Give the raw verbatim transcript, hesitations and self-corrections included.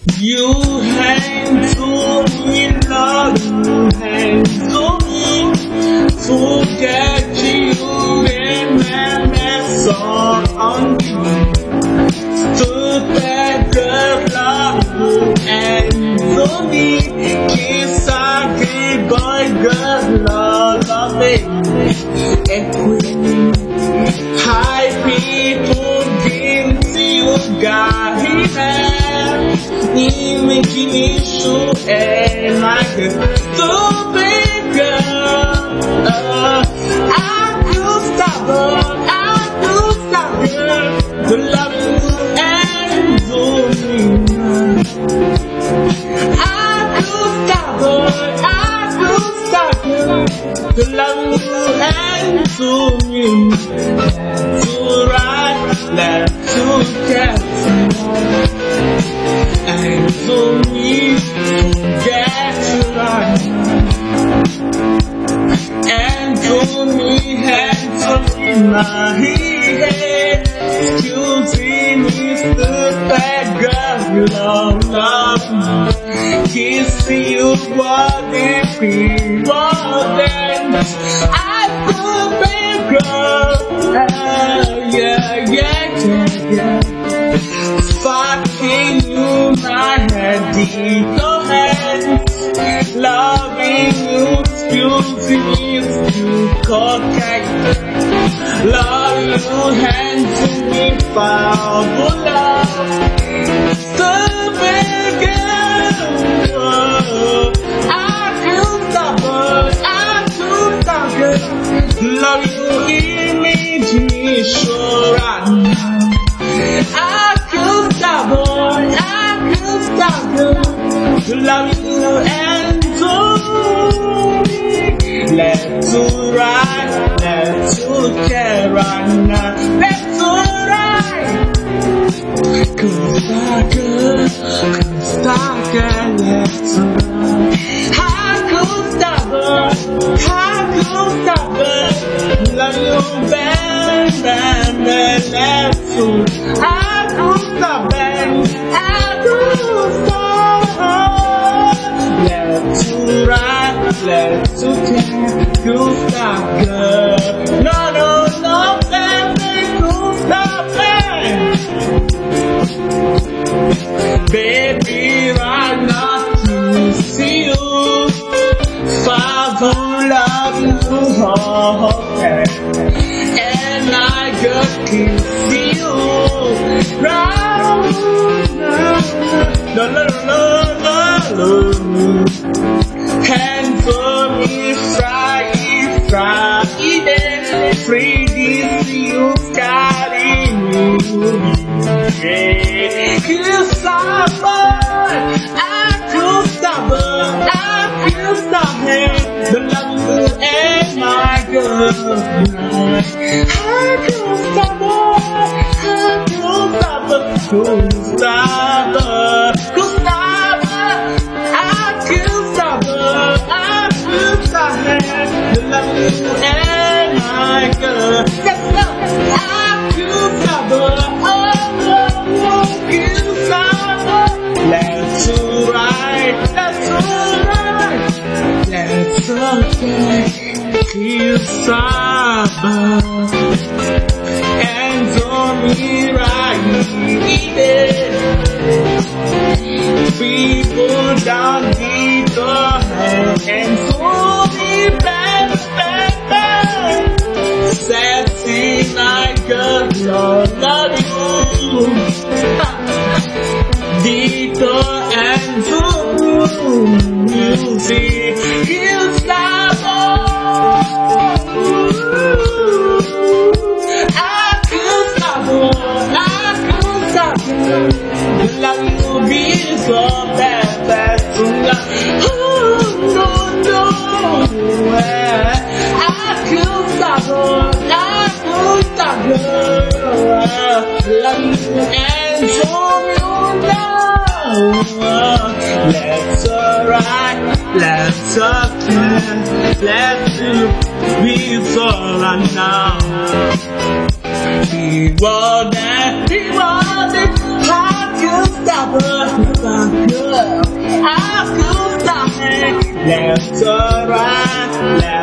You hang to me, love, you hang to me. Forget you and my mess on you. Stupid girl, love you hang to me. Kiss a good boy, girl, love, love me. And hi people, give you got it. Imagination and I could so big girl. uh, I could stop her, I could stop her to love you and do me. I could stop her, I could stop her to love you and do me. To right, left, to get and to me, get to right, and to me, hands in my head. Excuse me, Mister Bad Girl, you don't love me. Kiss you what it people then I could be girl. Uh, yeah, yeah, yeah, yeah. Fucking you, my head in your hands. Loving you, excusing me, you cocaine. Love you, hand to me, powerful love. Stupid girl, I could stop her, I could stop her. Love you, imagination right now. I could stop her, I could stop her to love you and to me. Let's do right, let's do care right now. Let's do right. Could stop her, could stop her, let's do right. I could stop her, I could stop her. Love you, bang, bang, bang, let's do right. Stop and I do stop. Let's do right, let's do care. You stop, girl. No, no, no, baby, you stop, man. Baby, right now to see you. Far from love you, okay. And I just can't see you. Right. No, no, no, no, no. Hands on me, Friday, Friday, Friday, you got in you. You stubborn, I could stubborn, I could stop him. The love you and my girl. I could stubborn, I could stubborn, could stubborn, could stubborn. I could stubborn, I could stop him. The love you and my girl. Let's go. I could stubborn, oh, oh, you stubborn. Let's do right, let's do right. Let's okay, you stubborn. And on me right here. People down the door and so me back, back, back. Sexy like a love, love you. The door and so you see, you stop. I could stop her, I could stop her. Love you be so bad, bad to love. Oh, no, no. I could stop her, I could stop her. Love you and show you love. Let's alright, let's okay, let's be so right now. He wanted, he wanted, I could stop her. terang